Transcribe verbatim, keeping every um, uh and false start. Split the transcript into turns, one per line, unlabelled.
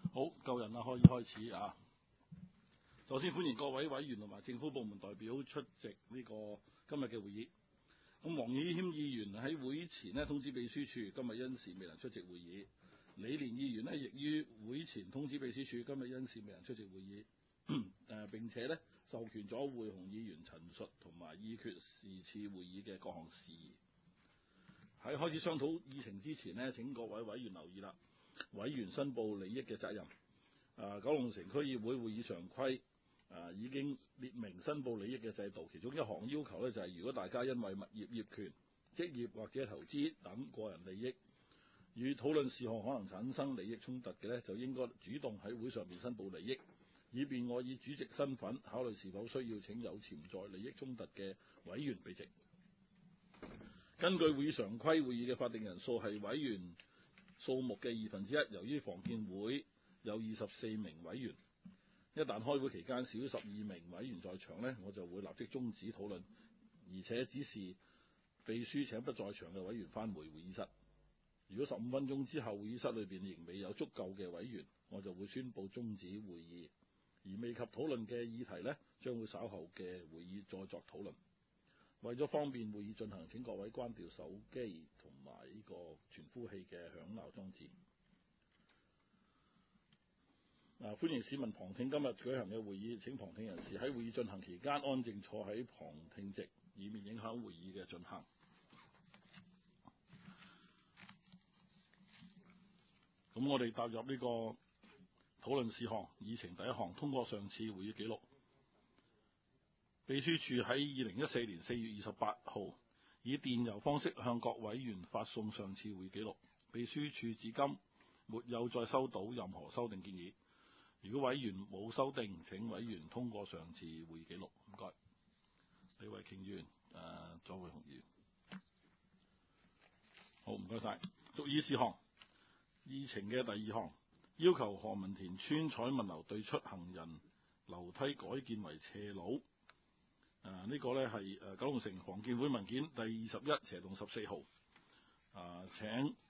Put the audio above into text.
好，夠人啦，可以開始啊！首先歡迎各位委員同埋政府部門代表出席呢個今日嘅會議。咁黃宇謙議員喺會前呢通知秘書處，今日因事未能出席會議。李連議員呢亦於會前通知秘書處，今日因事未能出席會議。誒、呃、並且呢授權咗會紅議員陳述同埋議決是次會議嘅各項事宜。喺開始商討議程之前呢，請各位委員留意啦。委員申報利益嘅責任，啊，九龍城區議會會議常規啊已經列明申報利益嘅制度，其中一項要求呢，就係、是、如果大家因為物業業權、職業或者投資等個人利益，與討論事項可能產生利益衝突嘅呢，就應該主動喺會上面申報利益，以便我以主席身份考慮是否需要請有潛在利益衝突嘅委員避席。根據會議常規，會議嘅法定人數係委員數目嘅二分之一，由於房建會有二十四名委員，一旦開會期間少於十二名委員在場呢，我就會立即終止討論，而且指示秘書請不在場嘅委員返回會議室。如果十五分鐘之後會議室裏邊仍未有足夠嘅委員，我就會宣佈終止會議，而未及討論嘅議題呢，將會稍後嘅會議再作討論。為咗方便會議進行，請各位關掉手機同埋呢個傳呼器嘅響鬧裝置。啊，歡迎市民旁聽今日舉行嘅會議，請旁聽人士喺會議進行期間安靜坐喺旁聽席，以免影響會議嘅進行。咁我哋踏入呢個討論事項，議程第一項，通過上次會議記錄。秘書處喺二零一四年四月二十八號以電郵方式向各委員發送上次會議記錄。秘書處至今沒有再收到任何修訂建議。如果委員冇修訂，請委員通過上次會議記錄。唔該，李慧瓊議員、誒左會紅議員。好，唔該晒。續議事項，議程嘅第二項，要求何文田村彩文樓對出行人樓梯改建為斜路。誒、啊、呢、這個呢係誒九龍城房建會文件第二十一斜棟十四號。誒、啊、請